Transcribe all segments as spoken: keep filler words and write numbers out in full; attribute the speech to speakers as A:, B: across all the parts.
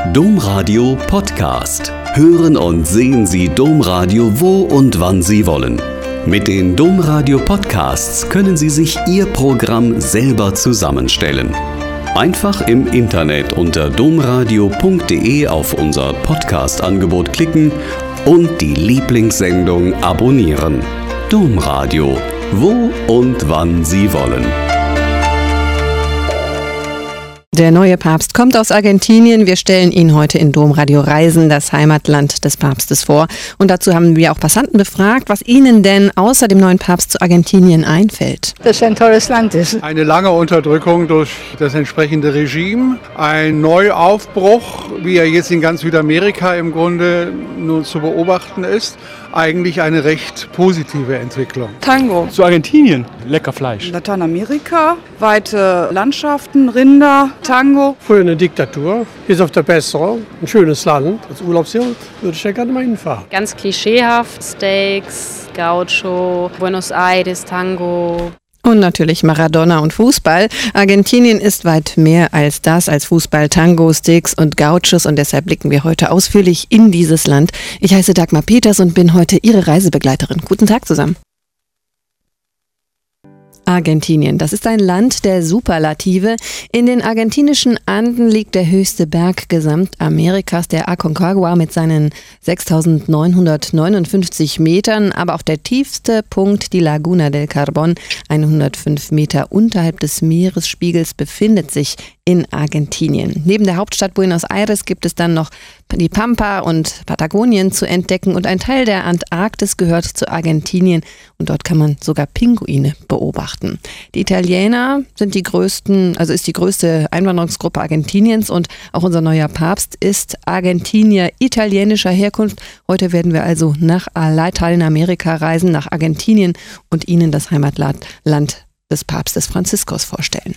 A: Domradio Podcast. Hören und sehen Sie Domradio wo und wann Sie wollen. Mit den Domradio Podcasts können Sie sich Ihr Programm selber zusammenstellen. Einfach im Internet unter domradio punkt de auf unser Podcast-Angebot klicken und die Lieblingssendung abonnieren. Domradio, wo und wann Sie wollen.
B: Der neue Papst kommt aus Argentinien. Wir stellen ihn heute in Domradio Reisen, das Heimatland des Papstes, vor. Und dazu haben wir auch Passanten befragt, was ihnen denn außer dem neuen Papst zu Argentinien einfällt.
C: Das ist ein tolles Land ist.
D: Eine lange Unterdrückung durch das entsprechende Regime, ein Neuaufbruch, wie er jetzt in ganz Südamerika im Grunde nun zu beobachten ist. Eigentlich eine recht positive Entwicklung.
E: Tango.
F: Zu Argentinien, lecker Fleisch.
E: Lateinamerika, weite Landschaften, Rinder, Tango.
G: Früher eine Diktatur, jetzt auf der Besserung, ein schönes Land. Als Urlaubsziel würde ich ja gerne mal hinfahren.
H: Ganz klischeehaft, Steaks, Gaucho, Buenos Aires, Tango.
B: Und natürlich Maradona und Fußball. Argentinien ist weit mehr als das, als Fußball, Tango, Sticks und Gauchos. Und deshalb blicken wir heute ausführlich in dieses Land. Ich heiße Dagmar Peters und bin heute Ihre Reisebegleiterin. Guten Tag zusammen. Argentinien, das ist ein Land der Superlative. In den argentinischen Anden liegt der höchste Berg Gesamtamerikas, der Aconcagua, mit seinen sechstausendneunhundertneunundfünfzig Metern. Aber auch der tiefste Punkt, die Laguna del Carbón, hundertfünf Meter unterhalb des Meeresspiegels, befindet sich in Argentinien. Neben der Hauptstadt Buenos Aires gibt es dann noch die Pampa und Patagonien zu entdecken. Und ein Teil der Antarktis gehört zu Argentinien. Und dort kann man sogar Pinguine beobachten. Die Italiener sind die größten, also ist die größte Einwanderungsgruppe Argentiniens, und auch unser neuer Papst ist Argentinier italienischer Herkunft. Heute werden wir also nach Lateinamerika reisen, nach Argentinien, und Ihnen das Heimatland des Papstes Franziskus vorstellen.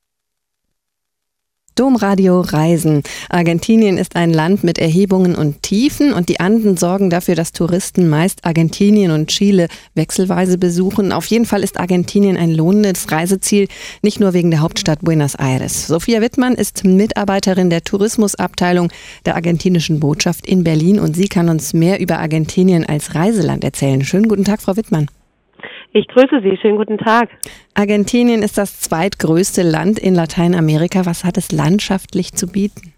B: Domradio Reisen. Argentinien ist ein Land mit Erhebungen und Tiefen, und die Anden sorgen dafür, dass Touristen meist Argentinien und Chile wechselweise besuchen. Auf jeden Fall ist Argentinien ein lohnendes Reiseziel, nicht nur wegen der Hauptstadt Buenos Aires. Sophia Wittmann ist Mitarbeiterin der Tourismusabteilung der argentinischen Botschaft in Berlin, und sie kann uns mehr über Argentinien als Reiseland erzählen. Schönen guten Tag, Frau Wittmann.
I: Ich grüße Sie. Schönen guten Tag.
B: Argentinien ist das zweitgrößte Land in Lateinamerika. Was hat es landschaftlich zu bieten?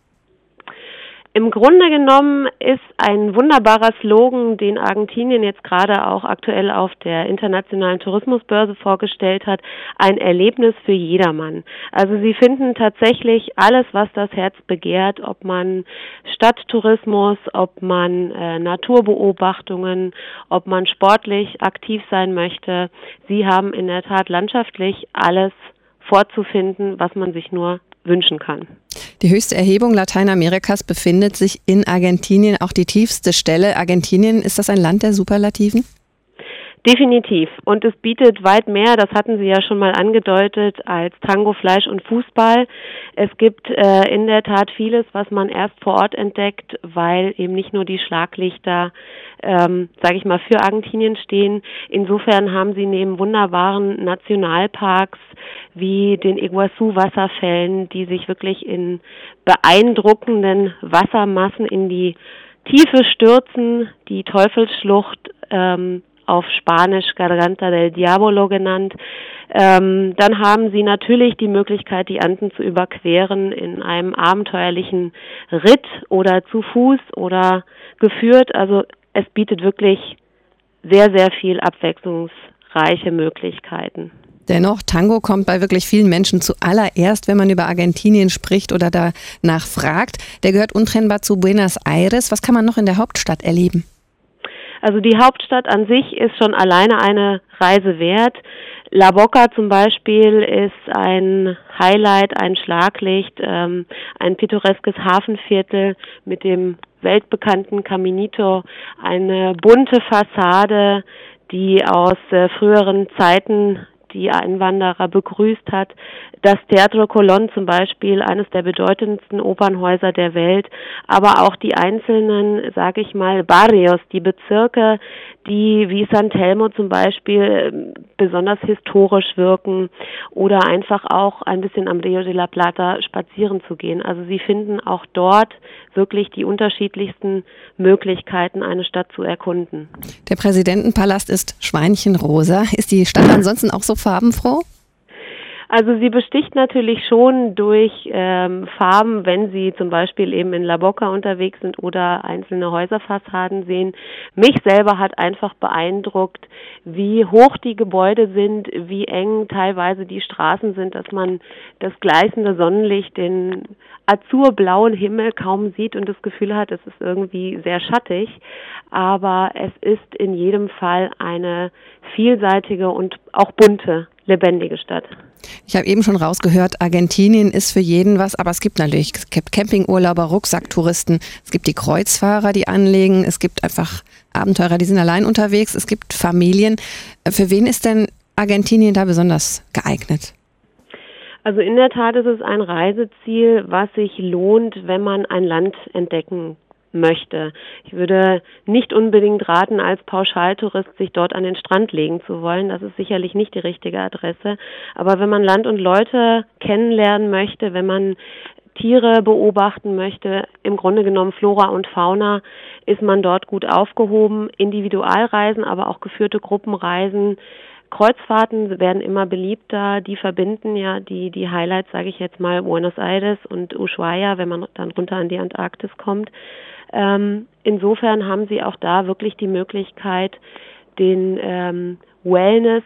I: Im Grunde genommen ist ein wunderbarer Slogan, den Argentinien jetzt gerade auch aktuell auf der internationalen Tourismusbörse vorgestellt hat, ein Erlebnis für jedermann. Also Sie finden tatsächlich alles, was das Herz begehrt, ob man Stadttourismus, ob man äh, Naturbeobachtungen, ob man sportlich aktiv sein möchte. Sie haben in der Tat landschaftlich alles vorzufinden, was man sich nur wünschen kann.
B: Die höchste Erhebung Lateinamerikas befindet sich in Argentinien, auch die tiefste Stelle. Argentinien, ist das ein Land der Superlativen?
I: Definitiv. Und es bietet weit mehr, das hatten Sie ja schon mal angedeutet, als Tango, Fleisch und Fußball. Es gibt äh, in der Tat vieles, was man erst vor Ort entdeckt, weil eben nicht nur die Schlaglichter, ähm, sage ich mal, für Argentinien stehen. Insofern haben Sie neben wunderbaren Nationalparks wie den Iguazu-Wasserfällen, die sich wirklich in beeindruckenden Wassermassen in die Tiefe stürzen, die Teufelsschlucht, ähm, auf Spanisch Garganta del Diablo genannt. Ähm, dann haben Sie natürlich die Möglichkeit, die Anden zu überqueren in einem abenteuerlichen Ritt oder zu Fuß oder geführt. Also es bietet wirklich sehr, sehr viel abwechslungsreiche Möglichkeiten.
B: Dennoch, Tango kommt bei wirklich vielen Menschen zuallererst, wenn man über Argentinien spricht oder danach fragt. Der gehört untrennbar zu Buenos Aires. Was kann man noch in der Hauptstadt erleben?
I: Also die Hauptstadt an sich ist schon alleine eine Reise wert. La Boca zum Beispiel ist ein Highlight, ein Schlaglicht, ähm, ein pittoreskes Hafenviertel mit dem weltbekannten Caminito, eine bunte Fassade, die aus äh, früheren Zeiten die Einwanderer begrüßt hat. Das Teatro Colón zum Beispiel, eines der bedeutendsten Opernhäuser der Welt, aber auch die einzelnen, sage ich mal, Barrios, die Bezirke, die wie San Telmo zum Beispiel besonders historisch wirken oder einfach auch ein bisschen am Rio de la Plata spazieren zu gehen. Also Sie finden auch dort wirklich die unterschiedlichsten Möglichkeiten, eine Stadt zu erkunden.
B: Der Präsidentenpalast ist schweinchenrosa. Ist die Stadt ansonsten auch so farbenfroh?
I: Also sie besticht natürlich schon durch ähm, Farben, wenn Sie zum Beispiel eben in La Boca unterwegs sind oder einzelne Häuserfassaden sehen. Mich selber hat einfach beeindruckt, wie hoch die Gebäude sind, wie eng teilweise die Straßen sind, dass man das gleißende Sonnenlicht, den azurblauen Himmel kaum sieht und das Gefühl hat, es ist irgendwie sehr schattig. Aber es ist in jedem Fall eine vielseitige und auch bunte, lebendige Stadt.
B: Ich habe eben schon rausgehört, Argentinien ist für jeden was, aber es gibt natürlich Campingurlauber, Rucksacktouristen, es gibt die Kreuzfahrer, die anlegen, es gibt einfach Abenteurer, die sind allein unterwegs, es gibt Familien. Für wen ist denn Argentinien da besonders geeignet?
I: Also in der Tat ist es ein Reiseziel, was sich lohnt, wenn man ein Land entdecken möchte. Ich würde nicht unbedingt raten, als Pauschaltourist sich dort an den Strand legen zu wollen. Das ist sicherlich nicht die richtige Adresse. Aber wenn man Land und Leute kennenlernen möchte, wenn man Tiere beobachten möchte, im Grunde genommen Flora und Fauna, ist man dort gut aufgehoben. Individualreisen, aber auch geführte Gruppenreisen. Kreuzfahrten werden immer beliebter, die verbinden ja die die Highlights, sage ich jetzt mal, Buenos Aires und Ushuaia, wenn man dann runter an die Antarktis kommt. Ähm, insofern haben sie auch da wirklich die Möglichkeit, den ähm, Wellness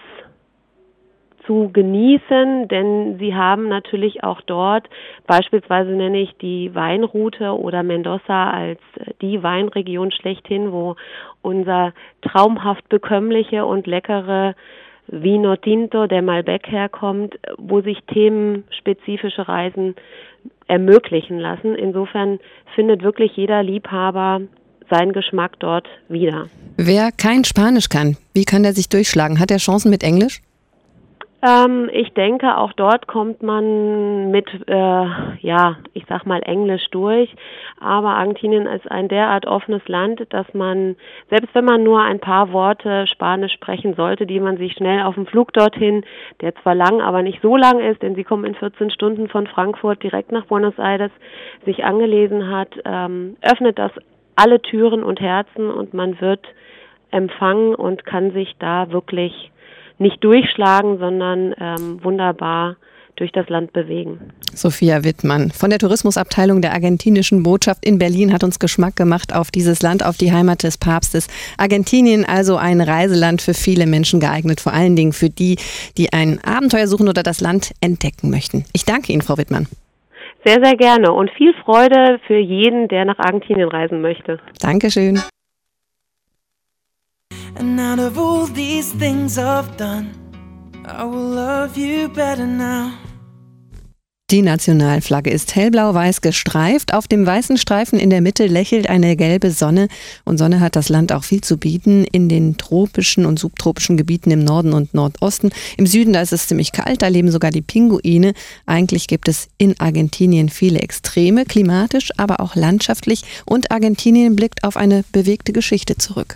I: zu genießen, denn sie haben natürlich auch dort, beispielsweise nenne ich die Weinroute oder Mendoza als die Weinregion schlechthin, wo unser traumhaft bekömmliche und leckere Vino Tinto, der Malbec herkommt, wo sich themenspezifische Reisen ermöglichen lassen. Insofern findet wirklich jeder Liebhaber seinen Geschmack dort wieder.
B: Wer kein Spanisch kann, wie kann der sich durchschlagen? Hat er Chancen mit Englisch?
I: Ähm, ich denke, auch dort kommt man mit, äh, ja, ich sag mal Englisch durch. Aber Argentinien ist ein derart offenes Land, dass man, selbst wenn man nur ein paar Worte Spanisch sprechen sollte, die man sich schnell auf dem Flug dorthin, der zwar lang, aber nicht so lang ist, denn sie kommen in vierzehn Stunden von Frankfurt direkt nach Buenos Aires, sich angelesen hat, ähm, öffnet das alle Türen und Herzen und man wird empfangen und kann sich da wirklich nicht durchschlagen, sondern ähm, wunderbar durch das Land bewegen.
B: Sophia Wittmann von der Tourismusabteilung der argentinischen Botschaft in Berlin hat uns Geschmack gemacht auf dieses Land, auf die Heimat des Papstes. Argentinien also ein Reiseland für viele Menschen geeignet, vor allen Dingen für die, die ein Abenteuer suchen oder das Land entdecken möchten. Ich danke Ihnen, Frau Wittmann.
I: Sehr, sehr gerne und viel Freude für jeden, der nach Argentinien reisen möchte.
B: Dankeschön.
C: And out of all these things I've done, I will love you better now.
B: Die Nationalflagge ist hellblau-weiß gestreift. Auf dem weißen Streifen in der Mitte lächelt eine gelbe Sonne. Und Sonne hat das Land auch viel zu bieten in den tropischen und subtropischen Gebieten im Norden und Nordosten. Im Süden, da ist es ziemlich kalt, da leben sogar die Pinguine. Eigentlich gibt es in Argentinien viele Extreme, klimatisch, aber auch landschaftlich. Und Argentinien blickt auf eine bewegte Geschichte zurück.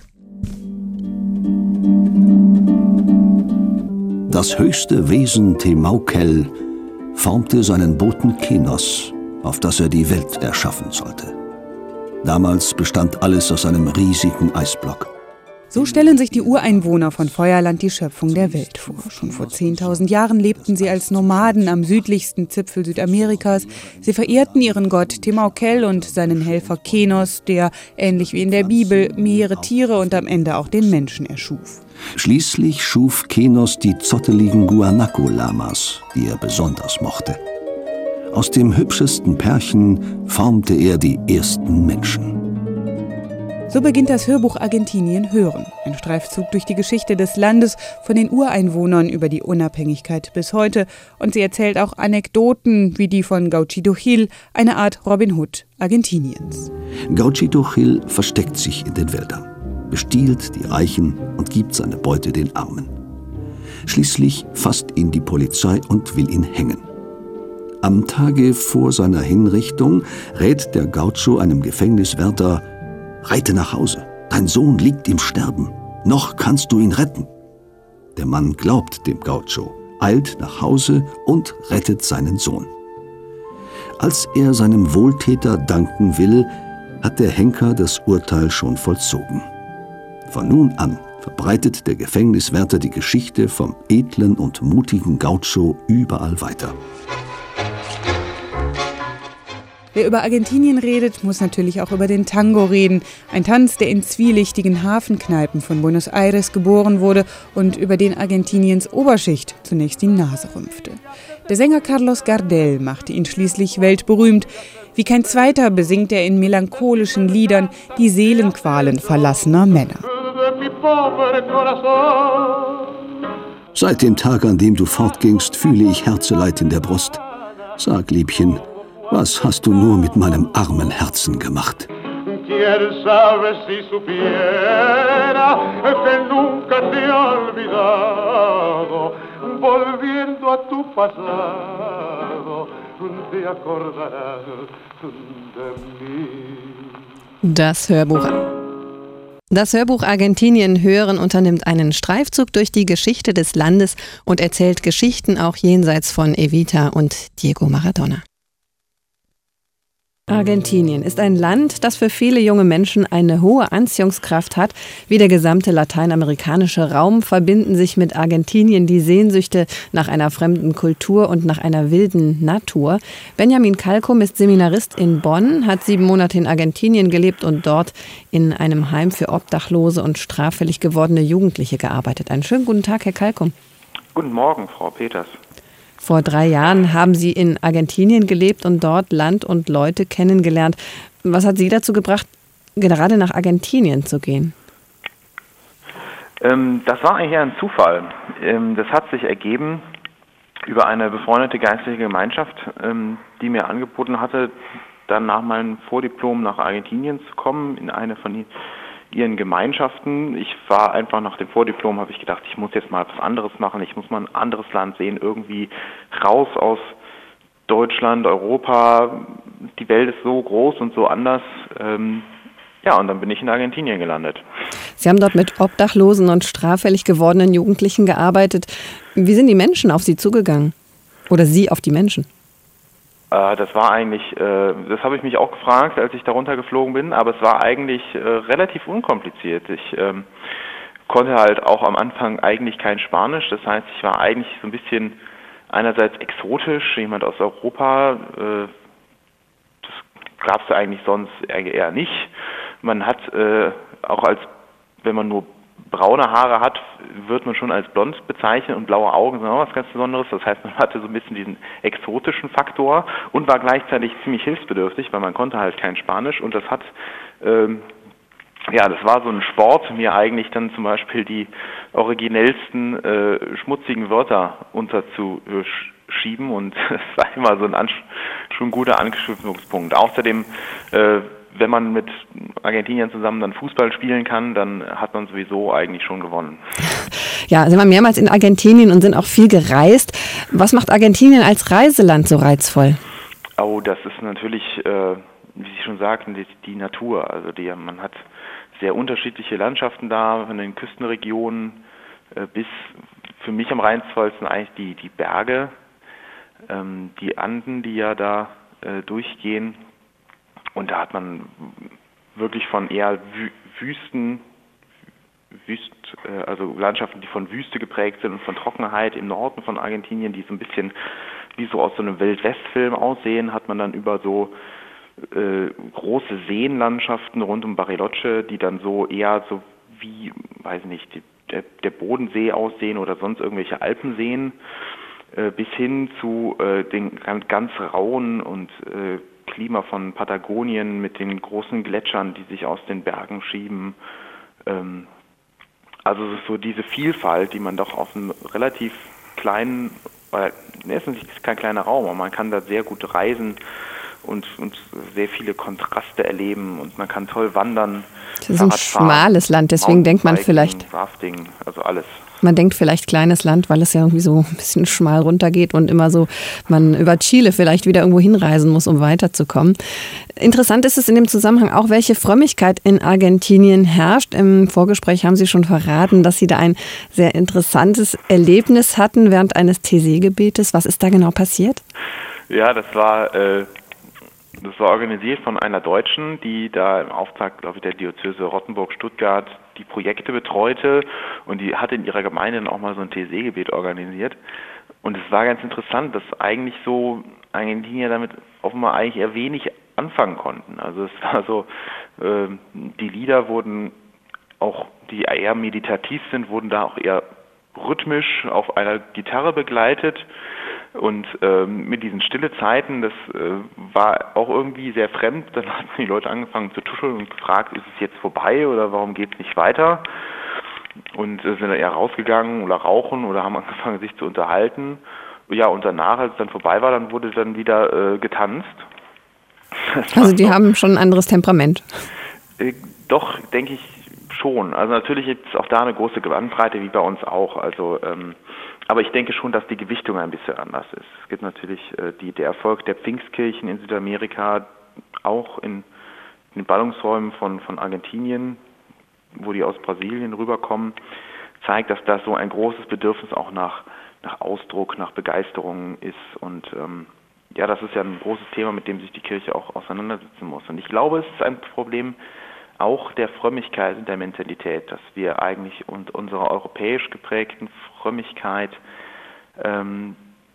J: Das höchste Wesen Temaukel formte seinen Boten Kenos, auf das er die Welt erschaffen sollte. Damals bestand alles aus einem riesigen Eisblock.
K: So stellen sich die Ureinwohner von Feuerland die Schöpfung der Welt vor. Schon vor zehntausend Jahren lebten sie als Nomaden am südlichsten Zipfel Südamerikas. Sie verehrten ihren Gott Temaukel und seinen Helfer Kenos, der, ähnlich wie in der Bibel, Meere, Tiere und am Ende auch den Menschen erschuf.
J: Schließlich schuf Kenos die zotteligen Guanaco-Lamas, die er besonders mochte. Aus dem hübschesten Pärchen formte er die ersten Menschen.
K: So beginnt das Hörbuch Argentinien hören. Ein Streifzug durch die Geschichte des Landes, von den Ureinwohnern über die Unabhängigkeit bis heute. Und sie erzählt auch Anekdoten wie die von Gauchito Gil, eine Art Robin Hood Argentiniens.
J: Gauchito Gil versteckt sich in den Wäldern, bestiehlt die Reichen und gibt seine Beute den Armen. Schließlich fasst ihn die Polizei und will ihn hängen. Am Tage vor seiner Hinrichtung rät der Gaucho einem Gefängniswärter: Reite nach Hause, dein Sohn liegt im Sterben, noch kannst du ihn retten. Der Mann glaubt dem Gaucho, eilt nach Hause und rettet seinen Sohn. Als er seinem Wohltäter danken will, hat der Henker das Urteil schon vollzogen. Von nun an verbreitet der Gefängniswärter die Geschichte vom edlen und mutigen Gaucho überall weiter.
K: Wer über Argentinien redet, muss natürlich auch über den Tango reden. Ein Tanz, der in zwielichtigen Hafenkneipen von Buenos Aires geboren wurde und über den Argentiniens Oberschicht zunächst die Nase rümpfte. Der Sänger Carlos Gardel machte ihn schließlich weltberühmt. Wie kein zweiter besingt er in melancholischen Liedern die Seelenqualen verlassener Männer.
J: Seit dem Tag, an dem du fortgingst, fühle ich Herzeleid in der Brust. Sag, Liebchen, was hast du nur mit meinem armen Herzen gemacht?
B: Das Hörbuch. Das Hörbuch Argentinien hören unternimmt einen Streifzug durch die Geschichte des Landes und erzählt Geschichten auch jenseits von Evita und Diego Maradona. Argentinien ist ein Land, das für viele junge Menschen eine hohe Anziehungskraft hat. Wie der gesamte lateinamerikanische Raum verbinden sich mit Argentinien die Sehnsüchte nach einer fremden Kultur und nach einer wilden Natur. Benjamin Kalkum ist Seminarist in Bonn, hat sieben Monate in Argentinien gelebt und dort in einem Heim für obdachlose und straffällig gewordene Jugendliche gearbeitet. Einen schönen guten Tag, Herr Kalkum.
L: Guten Morgen, Frau Peters.
B: Vor drei Jahren haben Sie in Argentinien gelebt und dort Land und Leute kennengelernt. Was hat Sie dazu gebracht, gerade nach Argentinien zu gehen?
L: Ähm, das war eigentlich eher ein Zufall. Ähm, das hat sich ergeben über eine befreundete geistliche Gemeinschaft, ähm, die mir angeboten hatte, dann nach meinem Vordiplom nach Argentinien zu kommen, in eine von ihren Gemeinschaften. Ich war einfach nach dem Vordiplom, habe ich gedacht, ich muss jetzt mal was anderes machen, ich muss mal ein anderes Land sehen, irgendwie raus aus Deutschland, Europa, die Welt ist so groß und so anders. Ähm, ja, und dann bin ich in Argentinien gelandet.
B: Sie haben dort mit obdachlosen und straffällig gewordenen Jugendlichen gearbeitet. Wie sind die Menschen auf Sie zugegangen? Oder Sie auf die Menschen?
L: Das war eigentlich, das habe ich mich auch gefragt, als ich da runtergeflogen bin, aber es war eigentlich relativ unkompliziert. Ich ähm, konnte halt auch am Anfang eigentlich kein Spanisch, das heißt, ich war eigentlich so ein bisschen einerseits exotisch, jemand aus Europa, äh, das gab es eigentlich sonst eher nicht. Man hat äh, auch als, wenn man nur braune Haare hat, wird man schon als blond bezeichnet und blaue Augen sind auch was ganz Besonderes. Das heißt, man hatte so ein bisschen diesen exotischen Faktor und war gleichzeitig ziemlich hilfsbedürftig, weil man konnte halt kein Spanisch und das hat, ähm, ja, das war so ein Sport, mir eigentlich dann zum Beispiel die originellsten äh, schmutzigen Wörter unterzuschieben und das war immer so ein Ansch- schon guter Anknüpfungspunkt. Außerdem äh, wenn man mit Argentinien zusammen dann Fußball spielen kann, dann hat man sowieso eigentlich schon gewonnen.
B: Ja, Sie waren mehrmals in Argentinien und sind auch viel gereist. Was macht Argentinien als Reiseland so reizvoll?
L: Oh, das ist natürlich, äh, wie Sie schon sagten, die, die Natur. Also die, man hat sehr unterschiedliche Landschaften da, von den Küstenregionen äh, bis für mich am reizvollsten eigentlich die, die Berge, ähm, die Anden, die ja da äh, durchgehen. Und da hat man wirklich von eher Wüsten, Wüst, also Landschaften, die von Wüste geprägt sind und von Trockenheit im Norden von Argentinien, die so ein bisschen wie so aus so einem Wild-West-Film aussehen, hat man dann über so äh, große Seenlandschaften rund um Bariloche, die dann so eher so wie, weiß nicht, die, der, der Bodensee aussehen oder sonst irgendwelche Alpenseen, äh, bis hin zu äh, den ganz, ganz rauen und äh, Klima von Patagonien mit den großen Gletschern, die sich aus den Bergen schieben. Ähm, also es ist so diese Vielfalt, die man doch auf einem relativ kleinen, weil es ist kein kleiner Raum, aber man kann da sehr gut reisen und, und sehr viele Kontraste erleben und man kann toll wandern.
B: Das ist ein schmales Land, deswegen denkt man vielleicht,
L: Rafting, also alles.
B: Man denkt vielleicht kleines Land, weil es ja irgendwie so ein bisschen schmal runtergeht und immer so man über Chile vielleicht wieder irgendwo hinreisen muss, um weiterzukommen. Interessant ist es in dem Zusammenhang auch, welche Frömmigkeit in Argentinien herrscht. Im Vorgespräch haben Sie schon verraten, dass Sie da ein sehr interessantes Erlebnis hatten während eines Taizé-Gebetes. Was ist da genau passiert?
L: Ja, das war, äh, das war organisiert von einer Deutschen, die da im Auftrag, glaube ich, der Diözese Rottenburg-Stuttgart die Projekte betreute und die hatte in ihrer Gemeinde dann auch mal so ein Taizé-Gebet organisiert. Und es war ganz interessant, dass eigentlich so Argentinier damit offenbar eigentlich eher wenig anfangen konnten. Also es war so, äh, die Lieder wurden auch, die eher meditativ sind, wurden da auch eher rhythmisch auf einer Gitarre begleitet. Und ähm, mit diesen stille Zeiten, das äh, war auch irgendwie sehr fremd. Dann hatten die Leute angefangen zu tuscheln und gefragt, ist es jetzt vorbei oder warum geht es nicht weiter? Und äh, sind dann eher rausgegangen oder rauchen oder haben angefangen, sich zu unterhalten. Ja, und danach, als es dann vorbei war, dann wurde dann wieder äh, getanzt.
B: Also die haben schon ein anderes Temperament.
L: Äh, doch, denke ich schon. Also natürlich gibt es auch da eine große Bandbreite, wie bei uns auch. Also ähm, aber ich denke schon, dass die Gewichtung ein bisschen anders ist. Es gibt natürlich äh, die, der Erfolg der Pfingstkirchen in Südamerika, auch in, in den Ballungsräumen von, von Argentinien, wo die aus Brasilien rüberkommen, zeigt, dass da so ein großes Bedürfnis auch nach, nach Ausdruck, nach Begeisterung ist. Und ähm, ja, das ist ja ein großes Thema, mit dem sich die Kirche auch auseinandersetzen muss. Und ich glaube, es ist ein Problem auch der Frömmigkeit und der Mentalität, dass wir eigentlich und unserer europäisch geprägten Frömmigkeit ähm,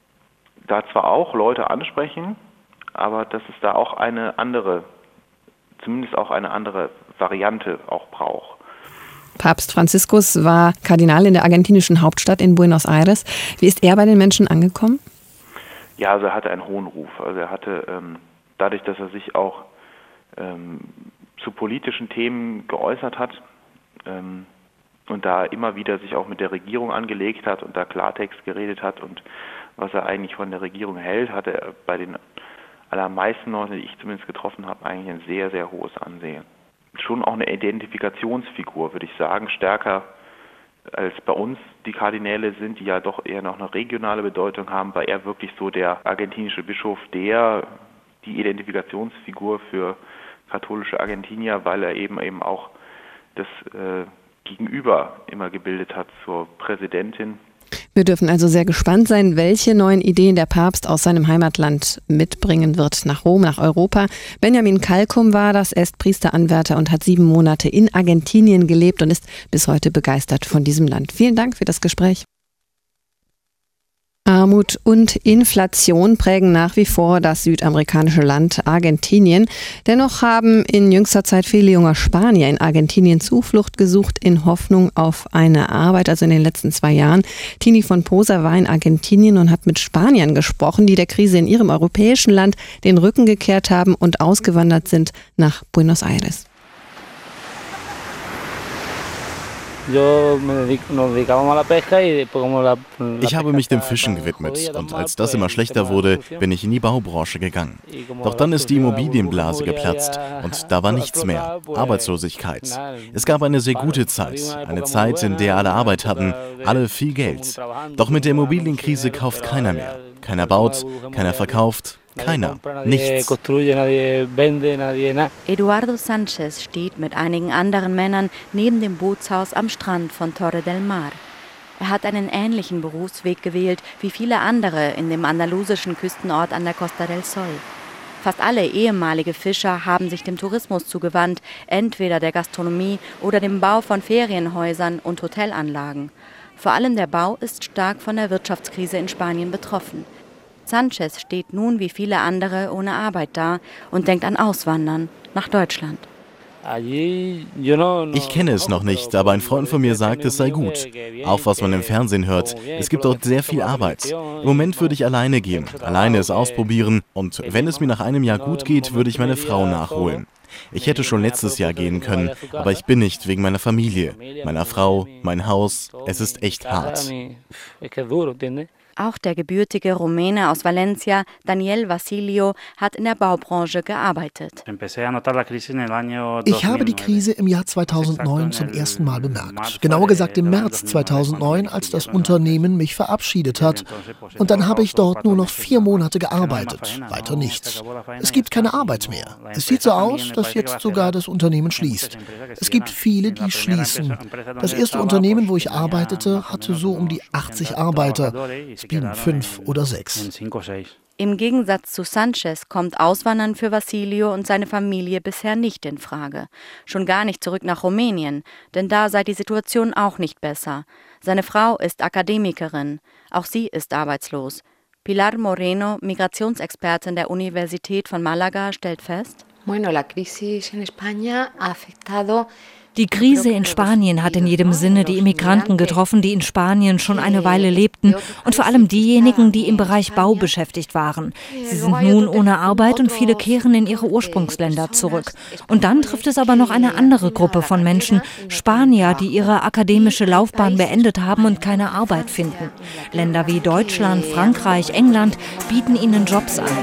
L: da zwar auch Leute ansprechen, aber dass es da auch eine andere, zumindest auch eine andere Variante auch braucht.
B: Papst Franziskus war Kardinal in der argentinischen Hauptstadt in Buenos Aires. Wie ist er bei den Menschen angekommen?
L: Ja, also er hatte einen hohen Ruf. Also er hatte ähm, dadurch, dass er sich auch ähm, zu politischen Themen geäußert hat ähm, und da immer wieder sich auch mit der Regierung angelegt hat und da Klartext geredet hat und was er eigentlich von der Regierung hält, hatte er bei den allermeisten Leuten, die ich zumindest getroffen habe, eigentlich ein sehr, sehr hohes Ansehen. Schon auch eine Identifikationsfigur, würde ich sagen, stärker als bei uns die Kardinäle sind, die ja doch eher noch eine regionale Bedeutung haben, war er wirklich so der argentinische Bischof, der die Identifikationsfigur für katholische Argentinier, weil er eben eben auch das äh, Gegenüber immer gebildet hat zur Präsidentin.
B: Wir dürfen also sehr gespannt sein, welche neuen Ideen der Papst aus seinem Heimatland mitbringen wird nach Rom, nach Europa. Benjamin Kalkum war das, er ist Priesteranwärter und hat sieben Monate in Argentinien gelebt und ist bis heute begeistert von diesem Land. Vielen Dank für das Gespräch. Armut und Inflation prägen nach wie vor das südamerikanische Land Argentinien. Dennoch haben in jüngster Zeit viele junge Spanier in Argentinien Zuflucht gesucht in Hoffnung auf eine Arbeit, also in den letzten zwei Jahren. Tini von Posa war in Argentinien und hat mit Spaniern gesprochen, die der Krise in ihrem europäischen Land den Rücken gekehrt haben und ausgewandert sind nach Buenos Aires.
M: Ich habe mich dem Fischen gewidmet und als das immer schlechter wurde, bin ich in die Baubranche gegangen. Doch dann ist die Immobilienblase geplatzt und da war nichts mehr. Arbeitslosigkeit. Es gab eine sehr gute Zeit, eine Zeit, in der alle Arbeit hatten, alle viel Geld. Doch mit der Immobilienkrise kauft keiner mehr. Keiner baut, keiner verkauft. Keiner. Nichts.
N: Eduardo Sanchez steht mit einigen anderen Männern neben dem Bootshaus am Strand von Torre del Mar. Er hat einen ähnlichen Berufsweg gewählt wie viele andere in dem andalusischen Küstenort an der Costa del Sol. Fast alle ehemalige Fischer haben sich dem Tourismus zugewandt, entweder der Gastronomie oder dem Bau von Ferienhäusern und Hotelanlagen. Vor allem der Bau ist stark von der Wirtschaftskrise in Spanien betroffen. Sanchez steht nun wie viele andere ohne Arbeit da und denkt an Auswandern nach Deutschland.
M: Ich kenne es noch nicht, aber ein Freund von mir sagt, es sei gut. Auch was man im Fernsehen hört. Es gibt dort sehr viel Arbeit. Im Moment würde ich alleine gehen, alleine es ausprobieren und wenn es mir nach einem Jahr gut geht, würde ich meine Frau nachholen. Ich hätte schon letztes Jahr gehen können, aber ich bin nicht wegen meiner Familie, meiner Frau, mein Haus. Es ist echt hart.
N: Auch der gebürtige Rumäne aus Valencia, Daniel Vasilio, hat in der Baubranche gearbeitet.
O: Ich habe die Krise im Jahr zweitausendneun zum ersten Mal bemerkt. Genauer gesagt im März zweitausendneun, als das Unternehmen mich verabschiedet hat. Und dann habe ich dort nur noch vier Monate gearbeitet, weiter nichts. Es gibt keine Arbeit mehr. Es sieht so aus, dass jetzt sogar das Unternehmen schließt. Es gibt viele, die schließen. Das erste Unternehmen, wo ich arbeitete, hatte so um die achtzig Arbeiter. Es blieben fünf oder sechs.
N: Im Gegensatz zu Sanchez kommt Auswandern für Vasilio und seine Familie bisher nicht in Frage. Schon gar nicht zurück nach Rumänien, denn da sei die Situation auch nicht besser. Seine Frau ist Akademikerin, auch sie ist arbeitslos. Pilar Moreno, Migrationsexpertin der Universität von Málaga, stellt fest:
P: Die Krise in Spanien hat in jedem Sinne die Immigranten getroffen, die in Spanien schon eine Weile lebten und vor allem diejenigen, die im Bereich Bau beschäftigt waren. Sie sind nun ohne Arbeit und viele kehren in ihre Ursprungsländer zurück. Und dann trifft es aber noch eine andere Gruppe von Menschen, Spanier, die ihre akademische Laufbahn beendet haben und keine Arbeit finden. Länder wie Deutschland, Frankreich, England bieten ihnen Jobs an.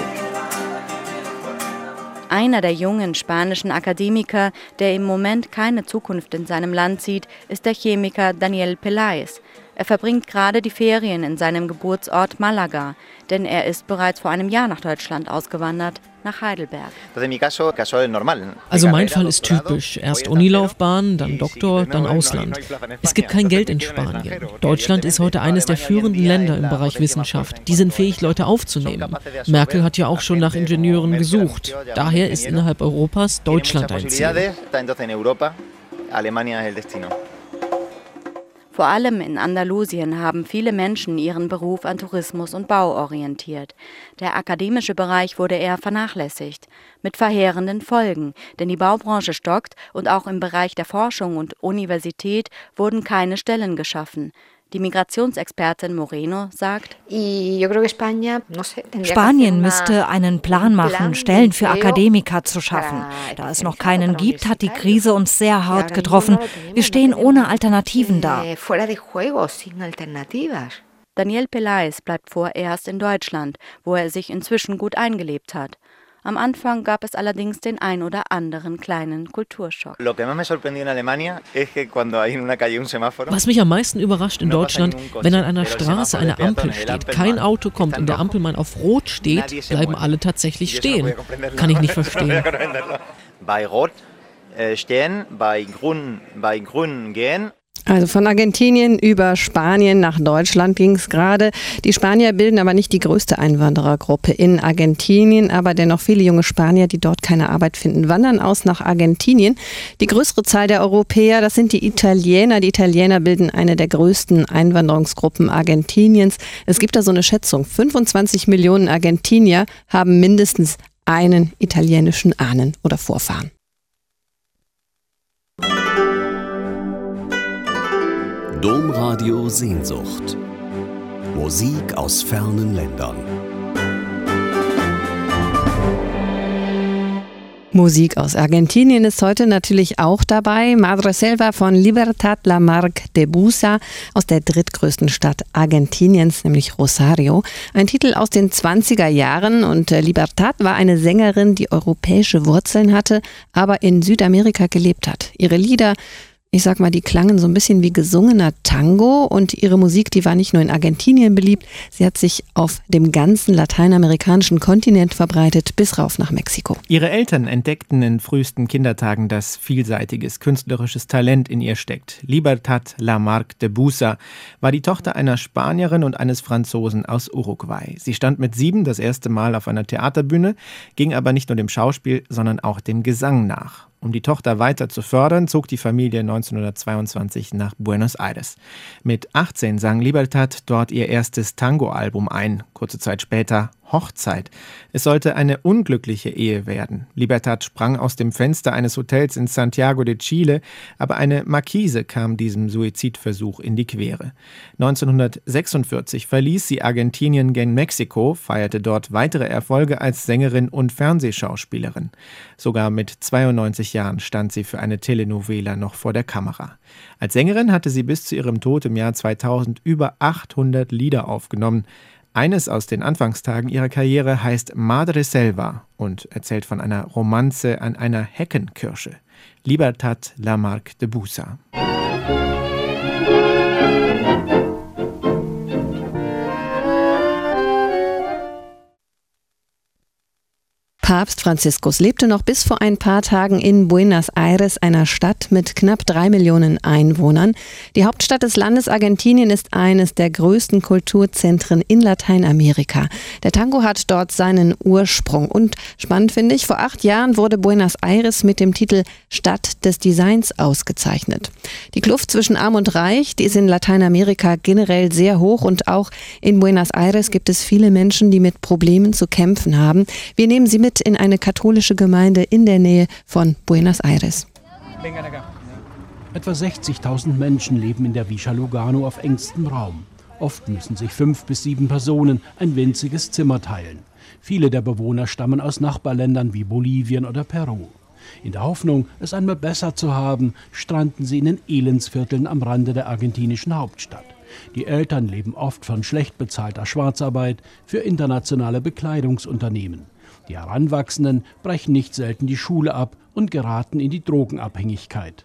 N: Einer der jungen spanischen Akademiker, der im Moment keine Zukunft in seinem Land sieht, ist der Chemiker Daniel Peláez. Er verbringt gerade die Ferien in seinem Geburtsort Málaga, denn er ist bereits vor einem Jahr nach Deutschland ausgewandert, nach Heidelberg.
Q: Also mein Fall ist typisch. Erst Unilaufbahn, dann Doktor, dann Ausland. Es gibt kein Geld in Spanien. Deutschland ist heute eines der führenden Länder im Bereich Wissenschaft. Die sind fähig, Leute aufzunehmen. Merkel hat ja auch schon nach Ingenieuren gesucht. Daher ist innerhalb Europas Deutschland ein Ziel.
N: Vor allem in Andalusien haben viele Menschen ihren Beruf an Tourismus und Bau orientiert. Der akademische Bereich wurde eher vernachlässigt, mit verheerenden Folgen, denn die Baubranche stockt und auch im Bereich der Forschung und Universität wurden keine Stellen geschaffen. Die Migrationsexpertin Moreno sagt:
P: Spanien müsste einen Plan machen, Stellen für Akademiker zu schaffen. Da es noch keinen gibt, hat die Krise uns sehr hart getroffen. Wir stehen ohne Alternativen da.
N: Daniel Peláez bleibt vorerst in Deutschland, wo er sich inzwischen gut eingelebt hat. Am Anfang gab es allerdings den ein oder anderen kleinen Kulturschock.
Q: Was mich am meisten überrascht in Deutschland, wenn an einer Straße eine Ampel steht, kein Auto kommt und der Ampelmann auf Rot steht, bleiben alle tatsächlich stehen. Kann ich nicht verstehen.
R: Bei Rot stehen, bei Grün, bei Grün gehen.
B: Also von Argentinien über Spanien nach Deutschland ging es gerade. Die Spanier bilden aber nicht die größte Einwanderergruppe in Argentinien, aber dennoch viele junge Spanier, die dort keine Arbeit finden, wandern aus nach Argentinien. Die größere Zahl der Europäer, das sind die Italiener. Die Italiener bilden eine der größten Einwanderungsgruppen Argentiniens. Es gibt da so eine Schätzung, fünfundzwanzig Millionen Argentinier haben mindestens einen italienischen Ahnen oder Vorfahren.
A: Domradio Sehnsucht. Musik aus fernen Ländern.
B: Musik aus Argentinien ist heute natürlich auch dabei. Madre Selva von Libertad Lamarque de Busa aus der drittgrößten Stadt Argentiniens, nämlich Rosario. Ein Titel aus den zwanziger Jahren und Libertad war eine Sängerin, die europäische Wurzeln hatte, aber in Südamerika gelebt hat. Ihre Lieder, ich sag mal, die klangen so ein bisschen wie gesungener Tango und ihre Musik, die war nicht nur in Argentinien beliebt, sie hat sich auf dem ganzen lateinamerikanischen Kontinent verbreitet, bis rauf nach Mexiko.
S: Ihre Eltern entdeckten in frühesten Kindertagen, dass vielseitiges künstlerisches Talent in ihr steckt. Libertad Lamarque de Busa war die Tochter einer Spanierin und eines Franzosen aus Uruguay. Sie stand mit sieben das erste Mal auf einer Theaterbühne, ging aber nicht nur dem Schauspiel, sondern auch dem Gesang nach. Um die Tochter weiter zu fördern, zog die Familie neunzehnhundertzweiundzwanzig nach Buenos Aires. Mit achtzehn sang Libertad dort ihr erstes Tango-Album ein. Kurze Zeit später Hochzeit. Es sollte eine unglückliche Ehe werden. Libertad sprang aus dem Fenster eines Hotels in Santiago de Chile, aber eine Markise kam diesem Suizidversuch in die Quere. neunzehnhundertsechsundvierzig verließ sie Argentinien gen Mexiko, feierte dort weitere Erfolge als Sängerin und Fernsehschauspielerin. Sogar mit zweiundneunzig Jahren stand sie für eine Telenovela noch vor der Kamera. Als Sängerin hatte sie bis zu ihrem Tod im Jahr zweitausend über achthundert Lieder aufgenommen. Eines aus den Anfangstagen ihrer Karriere heißt Madre Selva und erzählt von einer Romanze an einer Heckenkirsche. Libertad Lamarque de Busa.
B: Papst Franziskus lebte noch bis vor ein paar Tagen in Buenos Aires, einer Stadt mit knapp drei Millionen Einwohnern. Die Hauptstadt des Landes Argentinien ist eines der größten Kulturzentren in Lateinamerika. Der Tango hat dort seinen Ursprung. Und spannend finde ich, vor acht Jahren wurde Buenos Aires mit dem Titel Stadt des Designs ausgezeichnet. Die Kluft zwischen Arm und Reich, die ist in Lateinamerika generell sehr hoch. Und auch in Buenos Aires gibt es viele Menschen, die mit Problemen zu kämpfen haben. Wir nehmen sie mit in eine katholische Gemeinde in der Nähe von Buenos Aires.
T: Etwa sechzigtausend Menschen leben in der Villa Lugano auf engstem Raum. Oft müssen sich fünf bis sieben Personen ein winziges Zimmer teilen. Viele der Bewohner stammen aus Nachbarländern wie Bolivien oder Peru. In der Hoffnung, es einmal besser zu haben, stranden sie in den Elendsvierteln am Rande der argentinischen Hauptstadt. Die Eltern leben oft von schlecht bezahlter Schwarzarbeit für internationale Bekleidungsunternehmen. Die Heranwachsenden brechen nicht selten die Schule ab und geraten in die Drogenabhängigkeit.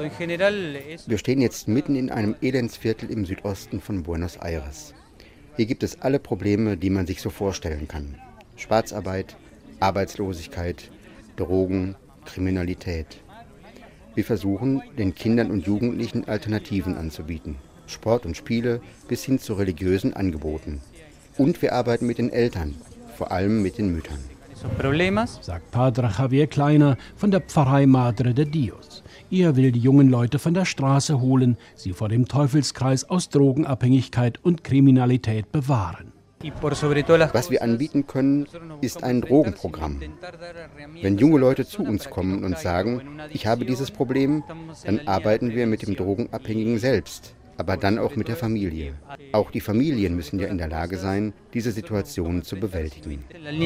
U: Wir stehen jetzt mitten in einem Elendsviertel im Südosten von Buenos Aires. Hier gibt es alle Probleme, die man sich so vorstellen kann. Schwarzarbeit, Arbeitslosigkeit, Drogen, Kriminalität. Wir versuchen, den Kindern und Jugendlichen Alternativen anzubieten. Sport und Spiele bis hin zu religiösen Angeboten. Und wir arbeiten mit den Eltern, vor allem mit den Müttern.
T: Sagt Padre Javier Kleiner von der Pfarrei Madre de Dios. Er will die jungen Leute von der Straße holen, sie vor dem Teufelskreis aus Drogenabhängigkeit und Kriminalität bewahren.
U: Was wir anbieten können, ist ein Drogenprogramm. Wenn junge Leute zu uns kommen und sagen, ich habe dieses Problem, dann arbeiten wir mit dem Drogenabhängigen selbst. Aber dann auch mit der Familie. Auch die Familien müssen ja in der Lage sein, diese Situation zu bewältigen.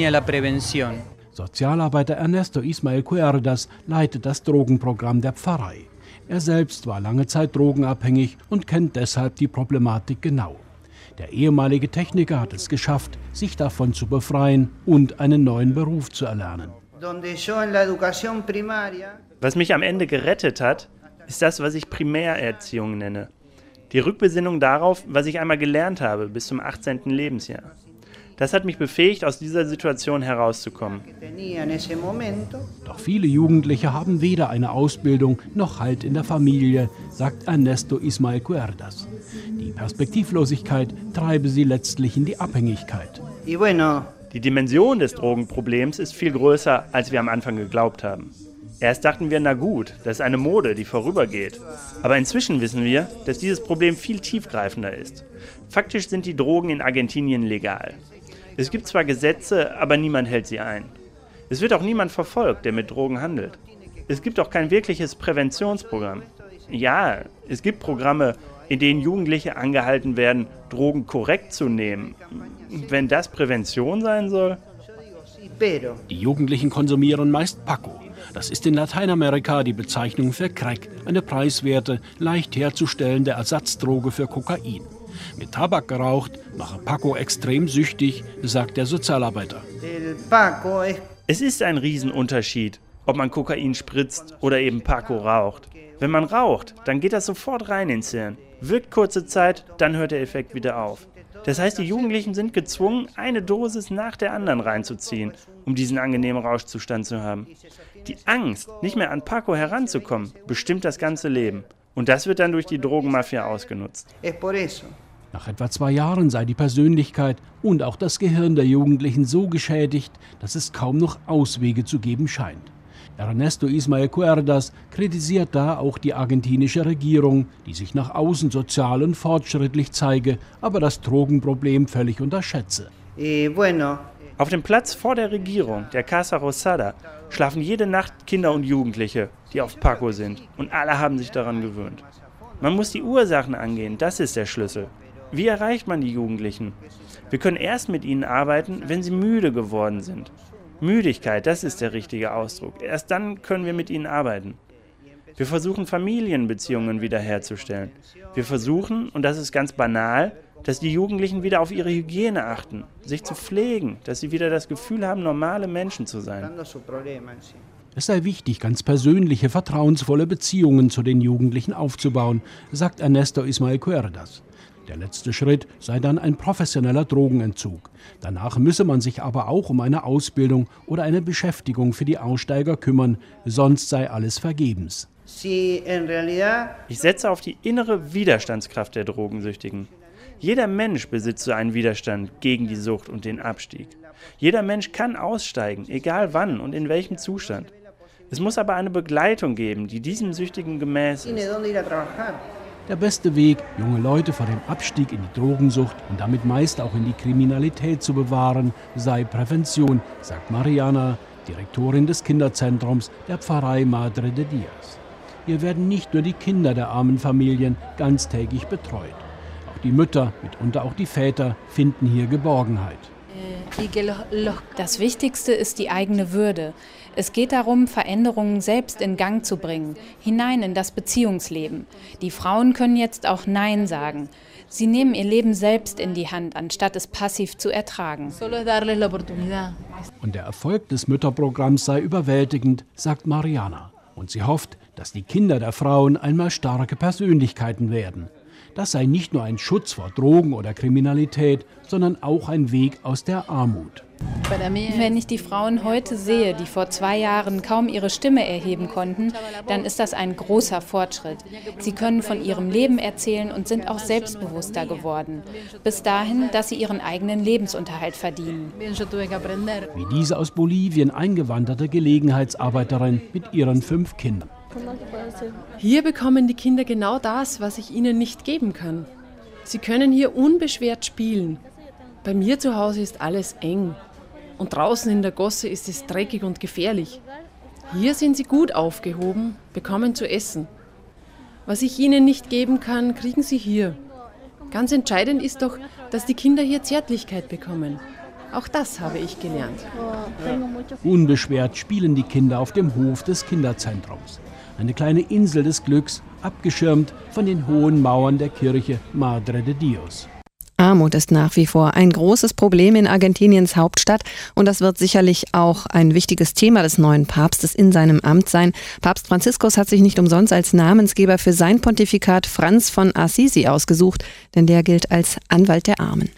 T: Sozialarbeiter Ernesto Ismael Cuerdas leitet das Drogenprogramm der Pfarrei. Er selbst war lange Zeit drogenabhängig und kennt deshalb die Problematik genau. Der ehemalige Techniker hat es geschafft, sich davon zu befreien und einen neuen Beruf zu erlernen.
V: Was mich am Ende gerettet hat, ist das, was ich Primärerziehung nenne. Die Rückbesinnung darauf, was ich einmal gelernt habe, bis zum achtzehnten Lebensjahr. Das hat mich befähigt, aus dieser Situation herauszukommen.
T: Doch viele Jugendliche haben weder eine Ausbildung noch Halt in der Familie, sagt Ernesto Ismael Cuerdas. Die Perspektivlosigkeit treibe sie letztlich in die Abhängigkeit.
V: Die Dimension des Drogenproblems ist viel größer, als wir am Anfang geglaubt haben. Erst dachten wir, na gut, das ist eine Mode, die vorübergeht. Aber inzwischen wissen wir, dass dieses Problem viel tiefgreifender ist. Faktisch sind die Drogen in Argentinien legal. Es gibt zwar Gesetze, aber niemand hält sie ein. Es wird auch niemand verfolgt, der mit Drogen handelt. Es gibt auch kein wirkliches Präventionsprogramm. Ja, es gibt Programme, in denen Jugendliche angehalten werden, Drogen korrekt zu nehmen. Wenn das Prävention sein soll?
T: Die Jugendlichen konsumieren meist Paco. Das ist in Lateinamerika die Bezeichnung für Crack, eine preiswerte, leicht herzustellende Ersatzdroge für Kokain. Mit Tabak geraucht mache Paco extrem süchtig, sagt der Sozialarbeiter.
V: Es ist ein Riesenunterschied, ob man Kokain spritzt oder eben Paco raucht. Wenn man raucht, dann geht das sofort rein ins Hirn. Wirkt kurze Zeit, dann hört der Effekt wieder auf. Das heißt, die Jugendlichen sind gezwungen, eine Dosis nach der anderen reinzuziehen, um diesen angenehmen Rauschzustand zu haben. Die Angst, nicht mehr an Paco heranzukommen, bestimmt das ganze Leben. Und das wird dann durch die Drogenmafia ausgenutzt.
T: Nach etwa zwei Jahren sei die Persönlichkeit und auch das Gehirn der Jugendlichen so geschädigt, dass es kaum noch Auswege zu geben scheint. Ernesto Ismael Cuerdas kritisiert da auch die argentinische Regierung, die sich nach außen sozial und fortschrittlich zeige, aber das Drogenproblem völlig unterschätze.
V: Auf dem Platz vor der Regierung, der Casa Rosada, schlafen jede Nacht Kinder und Jugendliche, die auf Paco sind. Und alle haben sich daran gewöhnt. Man muss die Ursachen angehen, das ist der Schlüssel. Wie erreicht man die Jugendlichen? Wir können erst mit ihnen arbeiten, wenn sie müde geworden sind. Müdigkeit, das ist der richtige Ausdruck. Erst dann können wir mit ihnen arbeiten. Wir versuchen, Familienbeziehungen wiederherzustellen. Wir versuchen, und das ist ganz banal, dass die Jugendlichen wieder auf ihre Hygiene achten, sich zu pflegen, dass sie wieder das Gefühl haben, normale Menschen zu sein.
T: Es sei wichtig, ganz persönliche, vertrauensvolle Beziehungen zu den Jugendlichen aufzubauen, sagt Ernesto Ismael Cuerdas. Der letzte Schritt sei dann ein professioneller Drogenentzug. Danach müsse man sich aber auch um eine Ausbildung oder eine Beschäftigung für die Aussteiger kümmern, sonst sei alles vergebens.
V: Ich setze auf die innere Widerstandskraft der Drogensüchtigen. Jeder Mensch besitzt so einen Widerstand gegen die Sucht und den Abstieg. Jeder Mensch kann aussteigen, egal wann und in welchem Zustand. Es muss aber eine Begleitung geben, die diesem Süchtigen gemäß ist.
T: Der beste Weg, junge Leute vor dem Abstieg in die Drogensucht und damit meist auch in die Kriminalität zu bewahren, sei Prävention, sagt Mariana, Direktorin des Kinderzentrums der Pfarrei Madre de Dios. Hier werden nicht nur die Kinder der armen Familien ganztägig betreut. Die Mütter, mitunter auch die Väter, finden hier Geborgenheit.
D: Das Wichtigste ist die eigene Würde. Es geht darum, Veränderungen selbst in Gang zu bringen, hinein in das Beziehungsleben. Die Frauen können jetzt auch Nein sagen. Sie nehmen ihr Leben selbst in die Hand, anstatt es passiv zu ertragen.
T: Und der Erfolg des Mütterprogramms sei überwältigend, sagt Mariana. Und sie hofft, dass die Kinder der Frauen einmal starke Persönlichkeiten werden. Das sei nicht nur ein Schutz vor Drogen oder Kriminalität, sondern auch ein Weg aus der Armut.
D: Wenn ich die Frauen heute sehe, die vor zwei Jahren kaum ihre Stimme erheben konnten, dann ist das ein großer Fortschritt. Sie können von ihrem Leben erzählen und sind auch selbstbewusster geworden. Bis dahin, dass sie ihren eigenen Lebensunterhalt verdienen.
T: Wie diese aus Bolivien eingewanderte Gelegenheitsarbeiterin mit ihren fünf Kindern.
F: Hier bekommen die Kinder genau das, was ich ihnen nicht geben kann. Sie können hier unbeschwert spielen. Bei mir zu Hause ist alles eng. Und draußen in der Gosse ist es dreckig und gefährlich. Hier sind sie gut aufgehoben, bekommen zu essen. Was ich ihnen nicht geben kann, kriegen sie hier. Ganz entscheidend ist doch, dass die Kinder hier Zärtlichkeit bekommen. Auch das habe ich gelernt.
T: Unbeschwert spielen die Kinder auf dem Hof des Kinderzentrums. Eine kleine Insel des Glücks, abgeschirmt von den hohen Mauern der Kirche Madre de Dios.
B: Armut ist nach wie vor ein großes Problem in Argentiniens Hauptstadt und das wird sicherlich auch ein wichtiges Thema des neuen Papstes in seinem Amt sein. Papst Franziskus hat sich nicht umsonst als Namensgeber für sein Pontifikat Franz von Assisi ausgesucht, denn der gilt als Anwalt der Armen.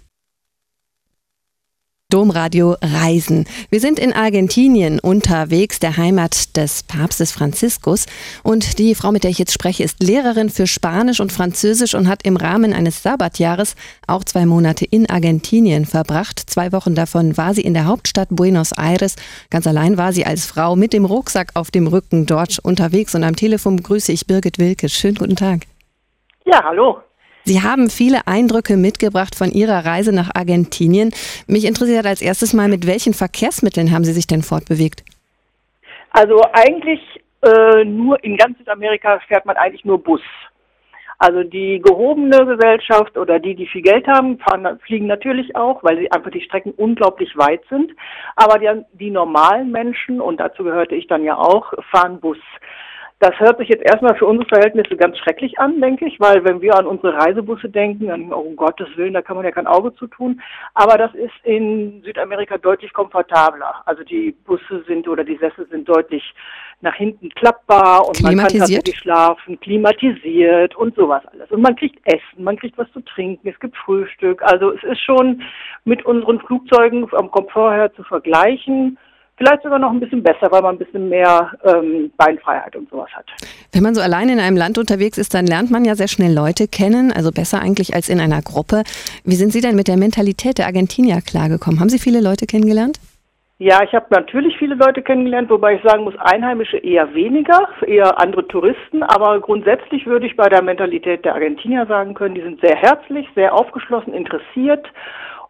B: Domradio Reisen. Wir sind in Argentinien unterwegs, der Heimat des Papstes Franziskus. Und die Frau, mit der ich jetzt spreche, ist Lehrerin für Spanisch und Französisch und hat im Rahmen eines Sabbatjahres auch zwei Monate in Argentinien verbracht. Zwei Wochen davon war sie in der Hauptstadt Buenos Aires. Ganz allein war sie als Frau mit dem Rucksack auf dem Rücken dort unterwegs. Und am Telefon begrüße ich Birgit Wilke. Schönen guten Tag.
W: Ja, hallo.
B: Sie haben viele Eindrücke mitgebracht von Ihrer Reise nach Argentinien. Mich interessiert als erstes mal, mit welchen Verkehrsmitteln haben Sie sich denn fortbewegt?
W: Also eigentlich äh, nur in ganz Südamerika fährt man eigentlich nur Bus. Also die gehobene Gesellschaft oder die, die viel Geld haben, fahren, fliegen natürlich auch, weil sie einfach die Strecken unglaublich weit sind. Aber die, die normalen Menschen, und dazu gehörte ich dann ja auch, fahren Bus. Das hört sich jetzt erstmal für unsere Verhältnisse ganz schrecklich an, denke ich, weil wenn wir an unsere Reisebusse denken, dann, oh Gottes Willen, da kann man ja kein Auge zu tun. Aber das ist in Südamerika deutlich komfortabler. Also die Busse sind oder die Sessel sind deutlich nach hinten klappbar und man kann tatsächlich schlafen, klimatisiert und sowas alles. Und man kriegt Essen, man kriegt was zu trinken, es gibt Frühstück. Also es ist schon mit unseren Flugzeugen am Komfort her zu vergleichen. Vielleicht sogar noch ein bisschen besser, weil man ein bisschen mehr ähm, Beinfreiheit und sowas hat.
B: Wenn man so allein in einem Land unterwegs ist, dann lernt man ja sehr schnell Leute kennen, also besser eigentlich als in einer Gruppe. Wie sind Sie denn mit der Mentalität der Argentinier klargekommen? Haben Sie viele Leute kennengelernt?
W: Ja, ich habe natürlich viele Leute kennengelernt, wobei ich sagen muss, Einheimische eher weniger, eher andere Touristen. Aber grundsätzlich würde ich bei der Mentalität der Argentinier sagen können, die sind sehr herzlich, sehr aufgeschlossen, interessiert.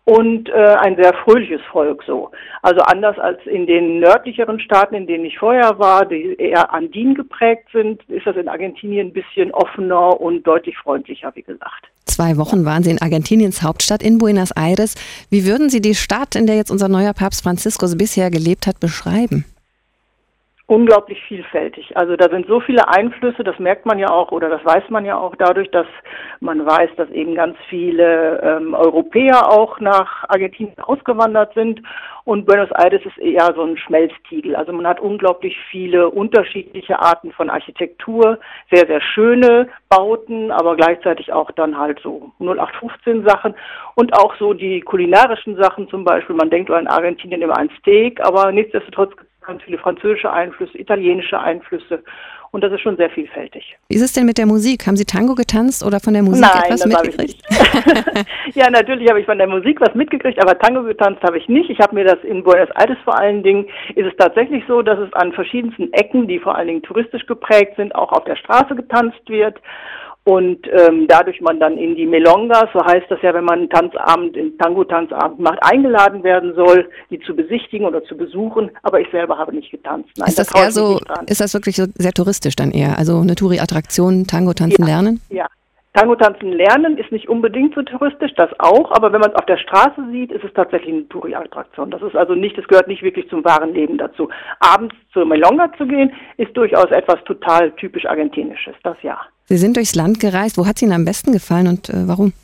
W: und äh, ein sehr fröhliches Volk so. Also anders als in den nördlicheren Staaten, in denen ich vorher war, die eher andin geprägt sind, ist das in Argentinien ein bisschen offener und deutlich freundlicher, wie gesagt.
B: Zwei Wochen waren Sie in Argentiniens Hauptstadt in Buenos Aires. Wie würden Sie die Stadt, in der jetzt unser neuer Papst Franziskus bisher gelebt hat, beschreiben?
W: Unglaublich vielfältig. Also da sind so viele Einflüsse, das merkt man ja auch oder das weiß man ja auch dadurch, dass man weiß, dass eben ganz viele ähm, Europäer auch nach Argentinien ausgewandert sind und Buenos Aires ist eher so ein Schmelztiegel. Also man hat unglaublich viele unterschiedliche Arten von Architektur, sehr, sehr schöne Bauten, aber gleichzeitig auch dann halt so null acht fünfzehn Sachen und auch so die kulinarischen Sachen zum Beispiel. Man denkt an Argentinien immer an Steak, aber nichtsdestotrotz ganz viele französische Einflüsse, italienische Einflüsse und das ist schon sehr vielfältig.
B: Wie ist es denn mit der Musik? Haben Sie Tango getanzt oder von der Musik
W: Nein,
B: etwas
W: das
B: mitgekriegt?
W: Habe ich nicht. Ja, natürlich habe ich von der Musik was mitgekriegt, aber Tango getanzt habe ich nicht. Ich habe mir das in Buenos Aires vor allen Dingen, ist es tatsächlich so, dass es an verschiedensten Ecken, die vor allen Dingen touristisch geprägt sind, auch auf der Straße getanzt wird. Und ähm, dadurch man dann in die Melongas, so heißt das ja, wenn man einen Tanzabend, einen Tango-Tanzabend macht, eingeladen werden soll, die zu besichtigen oder zu besuchen. Aber ich selber habe nicht getanzt. Nein,
B: ist das, das eher so, ist das wirklich so sehr touristisch dann eher? Also eine Touri-Attraktion, Tango-Tanzen
W: ja,
B: lernen?
W: Ja. Tango-Tanzen lernen ist nicht unbedingt so touristisch, das auch, aber wenn man es auf der Straße sieht, ist es tatsächlich eine Touri-Attraktion. Das ist also nicht, das gehört nicht wirklich zum wahren Leben dazu. Abends zur Melonga zu gehen, ist durchaus etwas total typisch Argentinisches, das ja.
B: Sie sind durchs Land gereist. Wo hat es Ihnen am besten gefallen und äh, warum?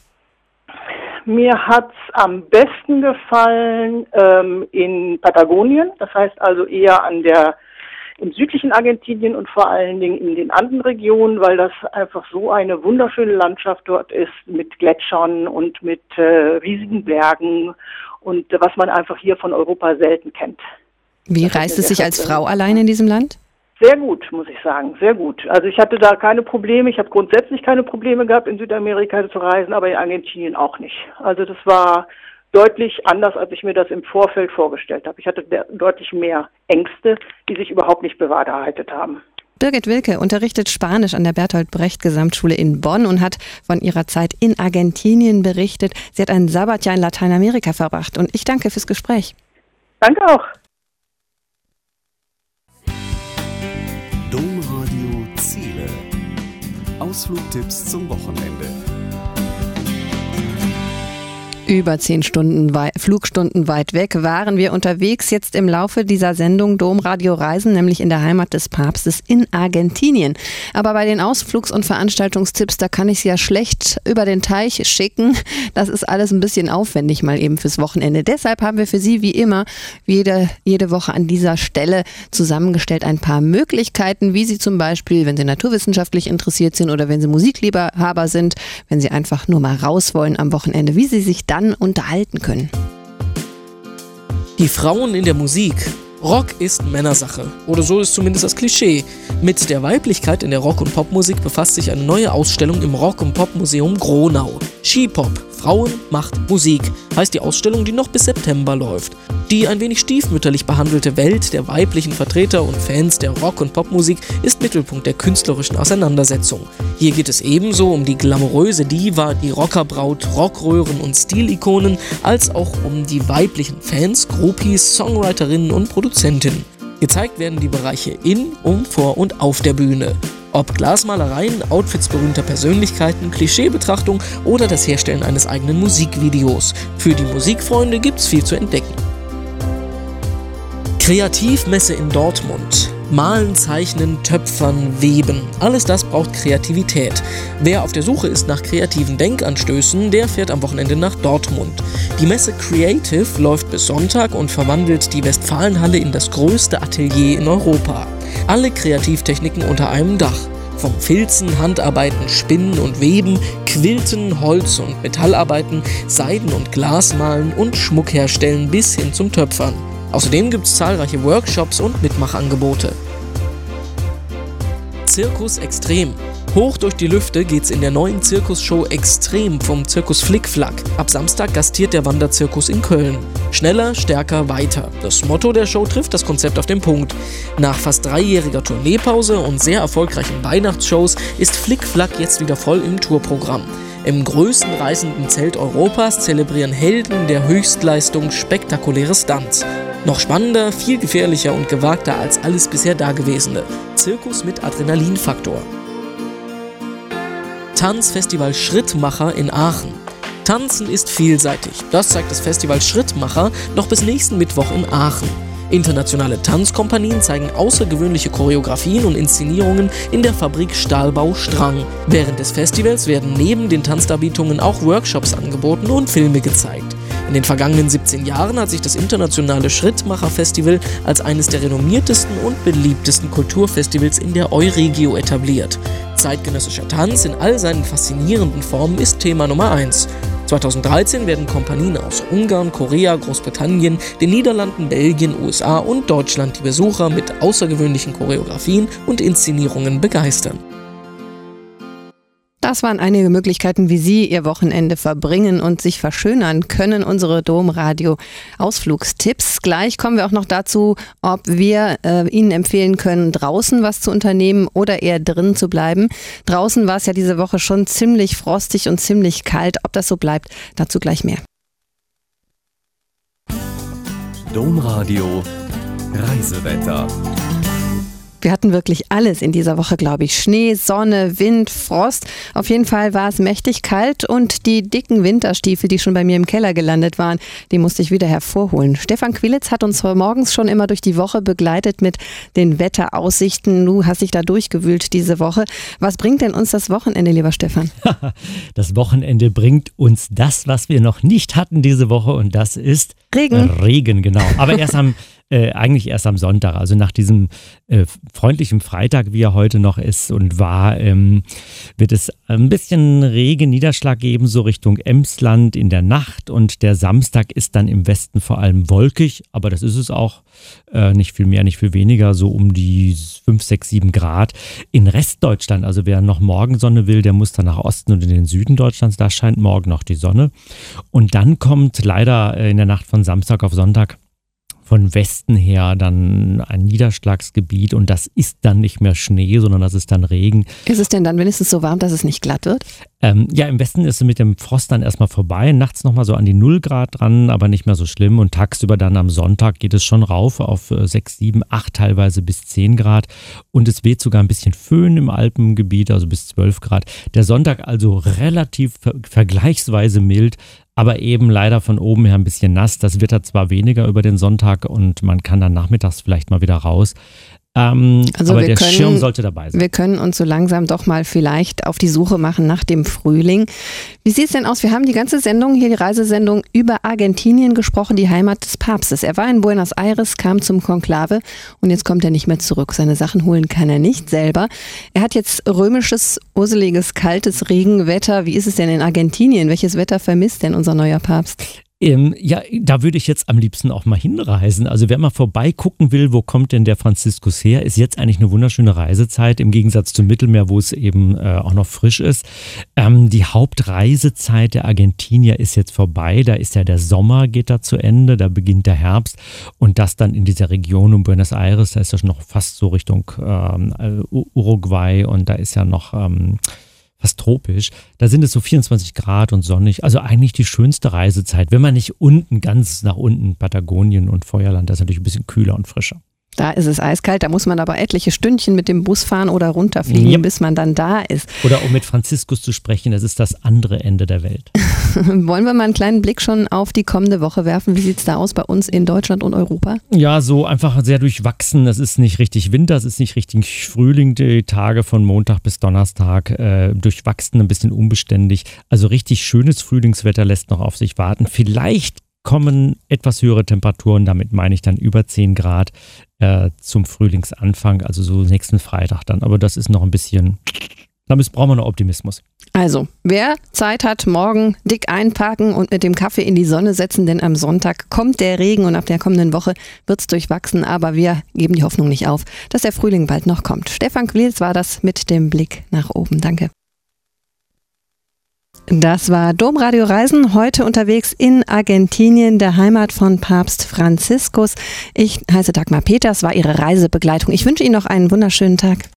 W: Mir hat's am besten gefallen ähm, in Patagonien, das heißt also eher an der im südlichen Argentinien und vor allen Dingen in den Andenregionen, weil das einfach so eine wunderschöne Landschaft dort ist mit Gletschern und mit äh, riesigen Bergen und äh, was man einfach hier von Europa selten kennt.
B: Wie reist es sich als Frau allein in diesem Land?
W: Sehr gut, muss ich sagen, sehr gut. Also ich hatte da keine Probleme, ich habe grundsätzlich keine Probleme gehabt, in Südamerika zu reisen, aber in Argentinien auch nicht. Also das war deutlich anders, als ich mir das im Vorfeld vorgestellt habe. Ich hatte deutlich mehr Ängste, die sich überhaupt nicht bewahrheitet haben.
B: Birgit Wilke unterrichtet Spanisch an der Bertolt Brecht Gesamtschule in Bonn und hat von ihrer Zeit in Argentinien berichtet. Sie hat ein Sabbatjahr in Lateinamerika verbracht und ich danke fürs Gespräch.
W: Danke auch.
A: Domradio Ziele. Ausflugtipps zum Wochenende.
B: Über zehn Stunden wei- Flugstunden weit weg waren wir unterwegs jetzt im Laufe dieser Sendung Domradio Reisen, nämlich in der Heimat des Papstes in Argentinien. Aber bei den Ausflugs- und Veranstaltungstipps, da kann ich Sie ja schlecht über den Teich schicken. Das ist alles ein bisschen aufwendig mal eben fürs Wochenende. Deshalb haben wir für Sie wie immer jede, jede Woche an dieser Stelle zusammengestellt ein paar Möglichkeiten, wie Sie zum Beispiel, wenn Sie naturwissenschaftlich interessiert sind oder wenn Sie Musikliebhaber sind, wenn Sie einfach nur mal raus wollen am Wochenende, wie Sie sich dann unterhalten können.
Q: Die Frauen in der Musik. Rock ist Männersache. Oder so ist zumindest das Klischee. Mit der Weiblichkeit in der Rock- und Popmusik befasst sich eine neue Ausstellung im Rock- und Popmuseum Gronau. She-Pop. Frauen macht Musik, heißt die Ausstellung, die noch bis September läuft. Die ein wenig stiefmütterlich behandelte Welt der weiblichen Vertreter und Fans der Rock- und Popmusik ist Mittelpunkt der künstlerischen Auseinandersetzung. Hier geht es ebenso um die glamouröse Diva, die Rockerbraut, Rockröhren und Stilikonen, als auch um die weiblichen Fans, Groupies, Songwriterinnen und Produzentinnen. Gezeigt werden die Bereiche in, um, vor und auf der Bühne. Ob Glasmalereien, Outfits berühmter Persönlichkeiten, Klischeebetrachtung oder das Herstellen eines eigenen Musikvideos. Für die Musikfreunde gibt's viel zu entdecken. Kreativmesse in Dortmund. Malen, zeichnen, töpfern, weben. Alles das braucht Kreativität. Wer auf der Suche ist nach kreativen Denkanstößen, der fährt am Wochenende nach Dortmund. Die Messe Creative läuft bis Sonntag und verwandelt die Westfalenhalle in das größte Atelier in Europa. Alle Kreativtechniken unter einem Dach. Vom Filzen, Handarbeiten, Spinnen und Weben, Quilten, Holz- und Metallarbeiten, Seiden- und Glasmalen und Schmuck herstellen bis hin zum Töpfern. Außerdem gibt es zahlreiche Workshops und Mitmachangebote. Zirkus Extrem. Hoch durch die Lüfte geht's in der neuen Zirkusshow Extrem vom Zirkus Flickflack. Ab Samstag gastiert der Wanderzirkus in Köln. Schneller, stärker, weiter. Das Motto der Show trifft das Konzept auf den Punkt. Nach fast dreijähriger Tourneepause und sehr erfolgreichen Weihnachtsshows ist Flickflack jetzt wieder voll im Tourprogramm.
E: Im größten reißenden Zelt Europas zelebrieren Helden der Höchstleistung spektakuläre Stunts. Noch spannender, viel gefährlicher und gewagter als alles bisher Dagewesene. Zirkus mit Adrenalinfaktor. Tanzfestival Schrittmacher in Aachen. Tanzen ist vielseitig. Das zeigt das Festival Schrittmacher noch bis nächsten Mittwoch in Aachen. Internationale Tanzkompanien zeigen außergewöhnliche Choreografien und Inszenierungen in der Fabrik Stahlbau Strang. Während des Festivals werden neben den Tanzdarbietungen auch Workshops angeboten und Filme gezeigt. In den vergangenen siebzehn Jahren hat sich das internationale Schrittmacher-Festival als eines der renommiertesten und beliebtesten Kulturfestivals in der Euregio etabliert. Zeitgenössischer Tanz in all seinen faszinierenden Formen ist Thema Nummer eins. zweitausenddreizehn werden Kompanien aus Ungarn, Korea, Großbritannien, den Niederlanden, Belgien, U S A und Deutschland die Besucher mit außergewöhnlichen Choreografien und Inszenierungen begeistern.
B: Das waren einige Möglichkeiten, wie Sie Ihr Wochenende verbringen und sich verschönern können. Unsere Domradio-Ausflugstipps. Gleich kommen wir auch noch dazu, ob wir äh, Ihnen empfehlen können, draußen was zu unternehmen oder eher drin zu bleiben. Draußen war es ja diese Woche schon ziemlich frostig und ziemlich kalt. Ob das so bleibt, dazu gleich mehr.
A: Domradio Reisewetter.
B: Wir hatten wirklich alles in dieser Woche, glaube ich. Schnee, Sonne, Wind, Frost. Auf jeden Fall war es mächtig kalt und die dicken Winterstiefel, die schon bei mir im Keller gelandet waren, die musste ich wieder hervorholen. Stefan Quilitz hat uns morgens schon immer durch die Woche begleitet mit den Wetteraussichten. Du hast dich da durchgewühlt diese Woche. Was bringt denn uns das Wochenende, lieber Stefan?
G: Das Wochenende bringt uns das, was wir noch nicht hatten diese Woche, und das ist
B: Regen.
G: Regen, genau. Aber erst am Äh, eigentlich erst am Sonntag, also nach diesem äh, freundlichen Freitag, wie er heute noch ist und war, ähm, wird es ein bisschen Regen, Niederschlag geben, so Richtung Emsland in der Nacht, und der Samstag ist dann im Westen vor allem wolkig, aber das ist es auch, äh, nicht viel mehr, nicht viel weniger, so um die fünf, sechs, sieben Grad. In Restdeutschland, also wer noch Morgensonne will, der muss dann nach Osten und in den Süden Deutschlands, da scheint morgen noch die Sonne, und dann kommt leider in der Nacht von Samstag auf Sonntag von Westen her dann ein Niederschlagsgebiet, und das ist dann nicht mehr Schnee, sondern das ist dann Regen.
B: Ist es denn dann wenigstens so warm, dass es nicht glatt wird?
G: Ähm, ja, im Westen ist es mit dem Frost dann erstmal vorbei, nachts nochmal so an die null Grad dran, aber nicht mehr so schlimm, und tagsüber dann am Sonntag geht es schon rauf auf sechs, sieben, acht, teilweise bis zehn Grad, und es weht sogar ein bisschen Föhn im Alpengebiet, also bis zwölf Grad. Der Sonntag also relativ ver- vergleichsweise mild, aber eben leider von oben her ein bisschen nass. Das wird da zwar weniger über den Sonntag und man kann dann nachmittags vielleicht mal wieder raus. Ähm,
B: also
G: aber
B: wir
G: der
B: können,
G: Schirm sollte dabei sein.
B: Wir können uns so langsam doch mal vielleicht auf die Suche machen nach dem Frühling. Wie sieht es denn aus? Wir haben die ganze Sendung, hier die Reisesendung, über Argentinien gesprochen, die Heimat des Papstes. Er war in Buenos Aires, kam zum Konklave und jetzt kommt er nicht mehr zurück. Seine Sachen holen kann er nicht selber. Er hat jetzt römisches, urseliges, kaltes Regenwetter. Wie ist es denn in Argentinien? Welches Wetter vermisst denn unser neuer Papst?
G: Ähm, ja, da würde ich jetzt am liebsten auch mal hinreisen. Also wer mal vorbeigucken will, wo kommt denn der Franziskus her, ist jetzt eigentlich eine wunderschöne Reisezeit, im Gegensatz zum Mittelmeer, wo es eben äh, auch noch frisch ist. Ähm, die Hauptreisezeit der Argentinier ist jetzt vorbei. Da ist ja der Sommer, geht da zu Ende, da beginnt der Herbst, und das dann in dieser Region um Buenos Aires, da ist ja schon noch fast so Richtung ähm, Uruguay, und da ist ja noch Ähm, fast tropisch. Da sind es so vierundzwanzig Grad und sonnig. Also eigentlich die schönste Reisezeit, wenn man nicht unten, ganz nach unten, Patagonien und Feuerland, das ist natürlich ein bisschen kühler und frischer.
B: Da ist es eiskalt, da muss man aber etliche Stündchen mit dem Bus fahren oder runterfliegen, ja, bis man dann da ist.
G: Oder um mit Franziskus zu sprechen, das ist das andere Ende der Welt.
B: Wollen wir mal einen kleinen Blick schon auf die kommende Woche werfen? Wie sieht es da aus bei uns in Deutschland und Europa?
G: Ja, so einfach sehr durchwachsen. Es ist nicht richtig Winter, es ist nicht richtig Frühling, die Tage von Montag bis Donnerstag. Äh, durchwachsen, ein bisschen unbeständig. Also richtig schönes Frühlingswetter lässt noch auf sich warten. Vielleicht kommen etwas höhere Temperaturen, damit meine ich dann über zehn Grad äh, zum Frühlingsanfang, also so nächsten Freitag dann. Aber das ist noch ein bisschen, da brauchen wir noch Optimismus.
B: Also, wer Zeit hat, morgen dick einpacken und mit dem Kaffee in die Sonne setzen, denn am Sonntag kommt der Regen und ab der kommenden Woche wird es durchwachsen, aber wir geben die Hoffnung nicht auf, dass der Frühling bald noch kommt. Stefan Quilitz war das mit dem Blick nach oben. Danke. Das war Domradio Reisen, heute unterwegs in Argentinien, der Heimat von Papst Franziskus. Ich heiße Dagmar Peters, war Ihre Reisebegleitung. Ich wünsche Ihnen noch einen wunderschönen Tag.